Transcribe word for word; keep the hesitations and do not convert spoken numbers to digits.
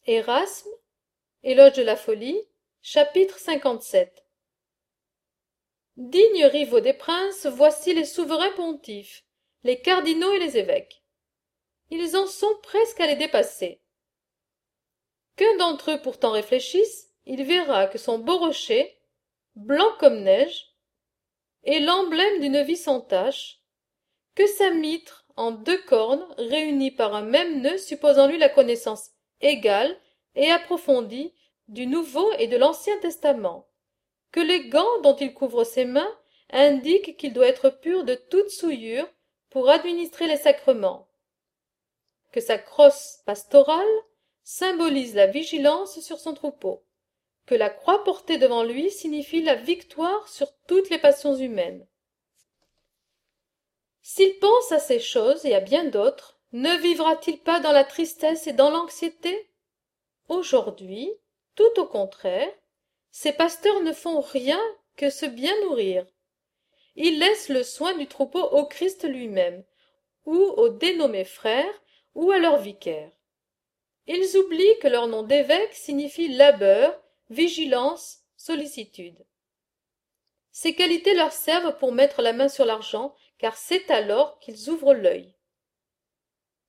Érasme, Éloge de la folie, chapitre cinquante-sept. Dignes rivaux des princes, voici les souverains pontifes, les cardinaux et les évêques. Ils en sont presque à les dépasser. Qu'un d'entre eux pourtant réfléchisse, il verra que son beau rocher, blanc comme neige, est l'emblème d'une vie sans tache, que sa mitre en deux cornes réunies par un même nœud suppose en lui la connaissance égale et approfondie du Nouveau et de l'Ancien Testament, que les gants dont il couvre ses mains indiquent qu'il doit être pur de toute souillure pour administrer les sacrements, que sa crosse pastorale symbolise la vigilance sur son troupeau, que la croix portée devant lui signifie la victoire sur toutes les passions humaines. S'il pense à ces choses et à bien d'autres, ne vivra-t-il pas dans la tristesse et dans l'anxiété? Aujourd'hui, tout au contraire, ces pasteurs ne font rien que se bien nourrir. Ils laissent le soin du troupeau au Christ lui-même, ou aux dénommés frères, ou à leur vicaire. Ils oublient que leur nom d'évêque signifie labeur, vigilance, sollicitude. Ces qualités leur servent pour mettre la main sur l'argent, car c'est alors qu'ils ouvrent l'œil.